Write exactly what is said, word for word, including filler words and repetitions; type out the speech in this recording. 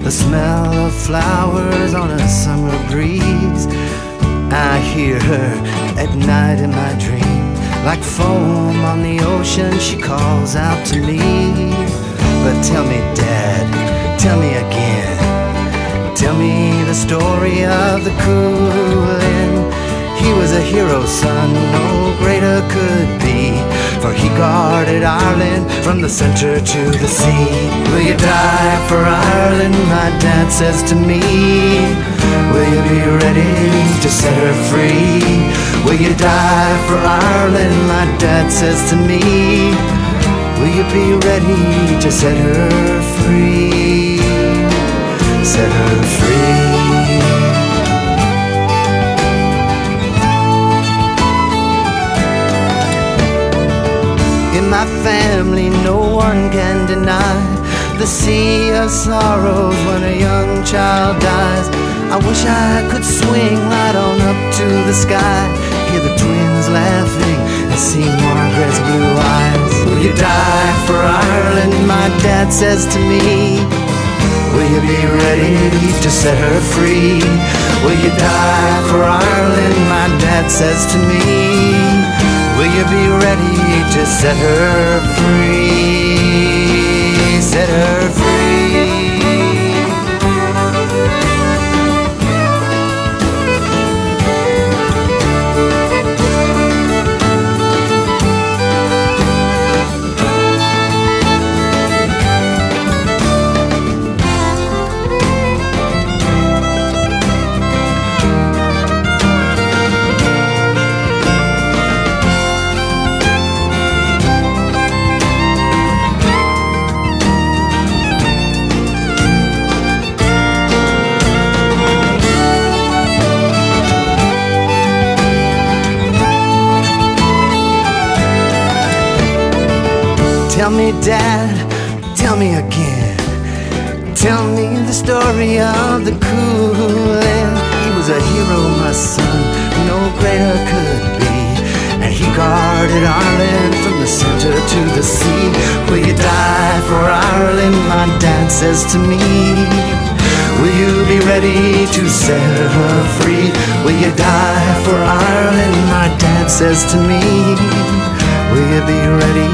the smell of flowers on a summer breeze. I hear her at night in my dream. Like foam on the ocean, she calls out to me. But tell me, Dad, tell me again. Tell me the story of the Culin. He was a hero, son, no greater could be, for he guarded Ireland from the center to the sea. Will you die for Ireland, my dad says to me? Will you be ready to set her free? Will you die for Ireland, my dad says to me? Will you be ready to set her free? Set her free. In my family, no one can deny the sea of sorrows when a young child dies. I wish I could swing right on up to the sky, hear the twins laughing and see Margaret's blue eyes. Will you die for Ireland, my dad says to me? Will you be ready to set her free? Will you die for Ireland, my dad says to me? Will you be ready to set her free? Set her free. Tell me, Dad, tell me again. Tell me the story of the Culin. He was a hero, my son, no greater could be, and he guarded Ireland from the center to the sea. Will you die for Ireland, my dad says to me? Will you be ready to set her free? Will you die for Ireland, my dad says to me? Will you be ready